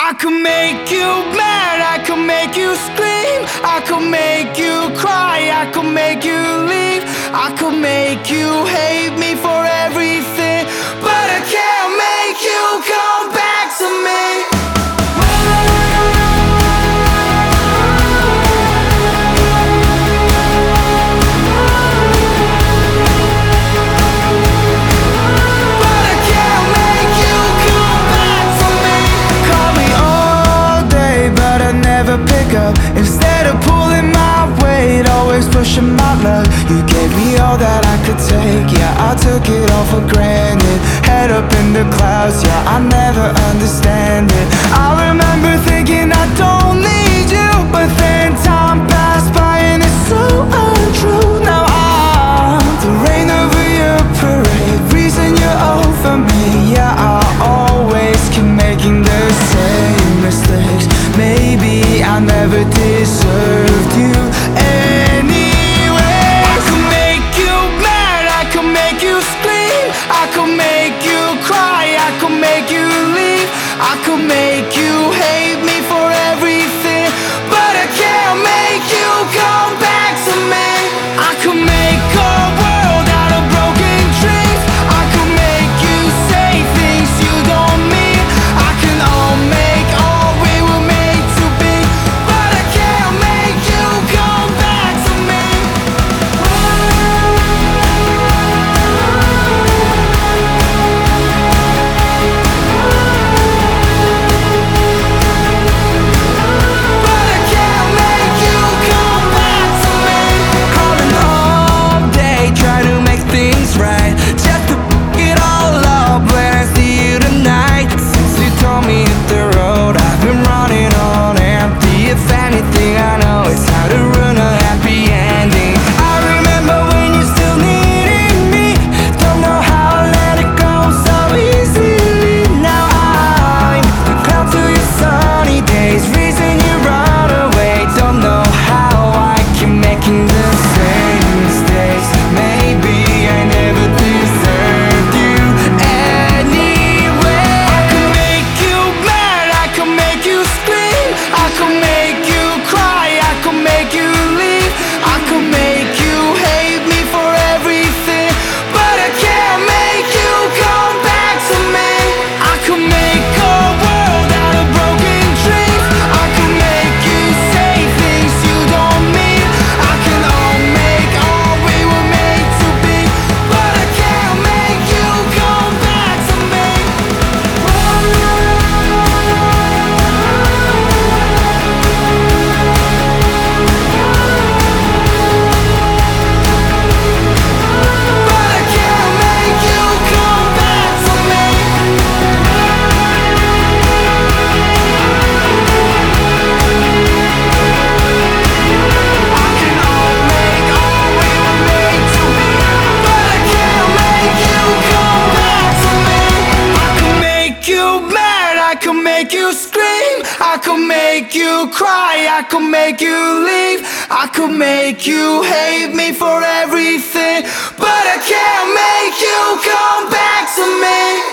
I could make you mad, I could make you scream, I could make you cry, I could make you leave, I could make you hate me for everything, but I can't make you come back to me. Instead of pulling my weight, always pushing my luck, you gave me all that I could take. Yeah, I took it all for granted. Head up in the clouds, yeah, I never understand it. I remember thinking I don't need you, but then time passed by and it's so untrue. Now I'm the rain over your parade, reason you're over me. Yeah, I always keep making the same mistakes. Maybe I never deserved you anyway. I could make you mad, I could make you scream, I could make you cry, I could make you leave, I could make you hate me for everything, but I can't make you come back to me. I could make a world out of broken dreams, I could make you say things you don't mean, I can all make all we were made to be, but I can't make you come back to me. But I can't make you come back to me. Calling all day, trying to make things right, just to it all up when I see you tonight. Since you told me hit the road, I've been running on empty. If anything I know is how to ruin a happy ending. I remember when you still needed me, don't know how I let it go so easily. Now I'm the cloud to your sunny days, reason you run away. Don't know how I keep making the same mistakes. Maybe I never deserved you anyway. I could make you mad, I could make you scream, I could make you cry, I could make you leave, I could make you hate me for everything, but I can't make you come back to me. I could make a world out of broken dreams, I could make you say things you don't mean, I can all make all we were made to be, but I can't make you come back to me. But I can't make you come back to me. I can all make all we were made to be, but I can't make you come back to me. I could make you mad, I could make you scream, I could make you cry, I could make you leave, I could make you hate me for everything, but I can't make you come back to me.